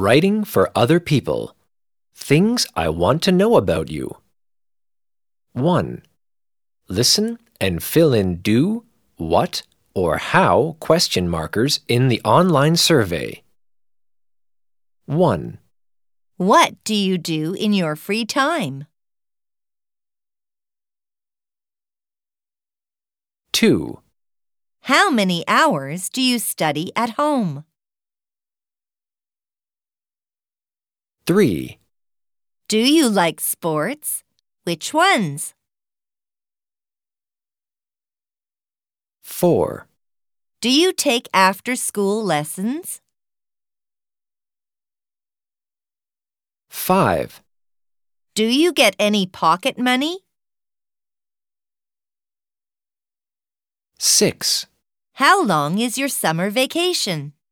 Writing for other people. Things I want to know about you. 1. Listen and fill in do, what, or how question markers in the online survey. 1, What do you do in your free time? 2, How many hours do you study at home? 3, Do you like sports? Which ones? 4, Do you take after-school lessons? 5, Do you get any pocket money? 6. How long is your summer vacation?